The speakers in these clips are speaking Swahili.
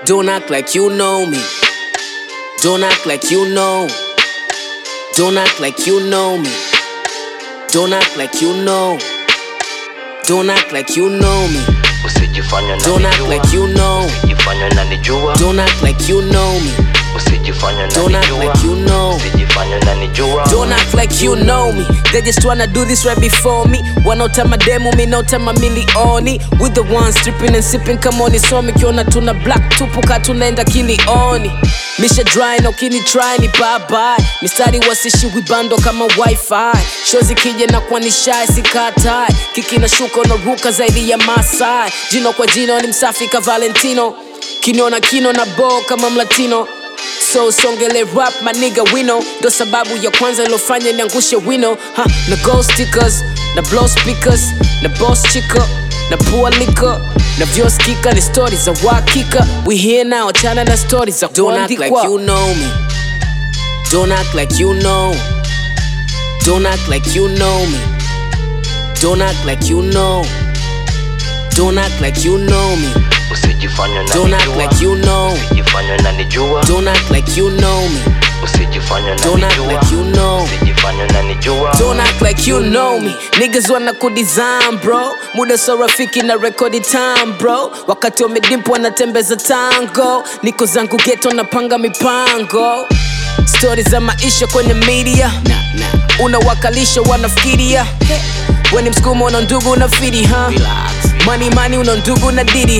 Don't act like you know me. Don't act like you know. Don't act like you know me. Don't act like you know. Don't act like you know me. Usijifanya Don't act like you know. Usijifanya unanijua. Don't act like you know me. Usijifanya Don't act unanijua. like you know. Usijifanya unanijua. Don't act like you know me. They just wanna do this right before me. Wanaotama demo, me naotama milioni. With the ones stripping and sipping, come on it's on me. Kiona tuna black tupuka tunaenda kilioni. Misha dry na ukini try ni bye bye. Mistari wasishi wibando kama wifi. Shozi kije na kwa nishai sikatai. Kiki na shuka unaruka zaidi ya Masai. Jino kwa jino ni msafi ka Valentino. Kino na kino na bo kama mlatino. So songele rap my nigga wino. Ndo sababu ya kwanza ilofanya niangushe wino. Na gold stickers, na blow speakers, na boss chica, na poor liquor, na views kika, ni stories za wakika. We here now, chana na stories za Don't act like you know me. Don't act like you know. Don't act like you know me. Don't act like you know. Don't act like you know me. Usijifanya unanijua. Don't act like you know. Usijifanya unanijua. Don't act like you know me. Usijifanya Don't act unanijua. like you know. Usijifanya unanijua. Don't act like you know me. Niggas wanna kudesign bro. Muda so rafiki na rekodi time bro. Wakati wamedimpo wanatembeza tango. Niko zangu ghetto napanga mipango. Stories za maisha kwenye media. Unawakalisha wanafikiria. Weni mskumo una ndugu unafidi Money una ndugu na didi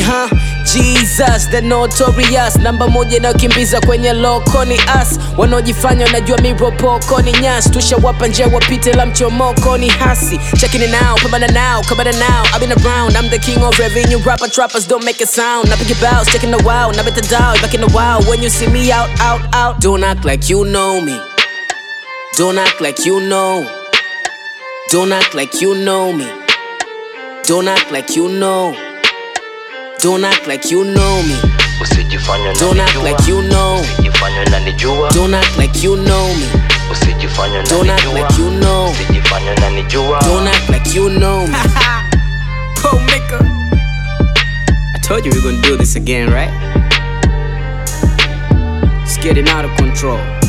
Jesus the notorious. Namba moja inayokimbiza kwenye loko ni us. Wanaojifanya wanajua miropoko ni nyasi. Tushawapa njia wapite la mchomoko ni hasi. Checking it now, pambana now, kabana now. I've been around, I'm the king of revenue. Rapper trappers don't make a sound. Napiga bounce, checking the wow, nabeta down. Back in the wow, when you see me out. Don't act like you know me. Don't act like you know. Don't act like you know me. Don't act like you know. Don't act like you know me. Usijifanya Don't act unanijua. like you know. Usijifanya unanijua. Don't act like you know me. Usijifanya Don't act unanijua. like you know. Usijifanya unanijua. Don't act like you know me. Pro maker. I told you we were gonna do this again, right? It's getting out of control.